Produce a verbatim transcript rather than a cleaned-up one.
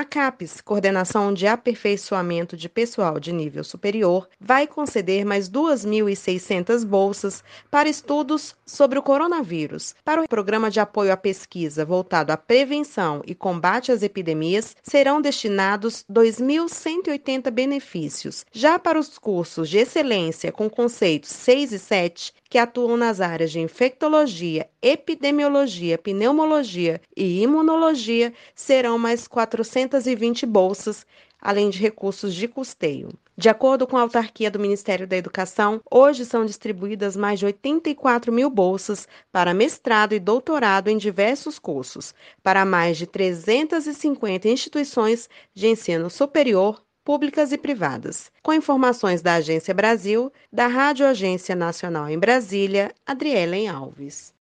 A CAPES, Coordenação de Aperfeiçoamento de Pessoal de Nível Superior, vai conceder mais duas mil e seiscentas bolsas para estudos sobre o coronavírus. Para o Programa de Apoio à Pesquisa voltado à prevenção e combate às epidemias, serão destinados dois mil cento e oitenta benefícios. Já para os cursos de excelência com conceitos seis e sete, que atuam nas áreas de infectologia, epidemiologia, pneumologia e imunologia, serão mais quatrocentas e vinte bolsas, além de recursos de custeio. De acordo com a autarquia do Ministério da Educação, hoje são distribuídas mais de oitenta e quatro mil bolsas para mestrado e doutorado em diversos cursos, para mais de trezentas e cinquenta instituições de ensino superior, públicas e privadas. Com informações da Agência Brasil, da Rádio Agência Nacional em Brasília, Adrielen Alves.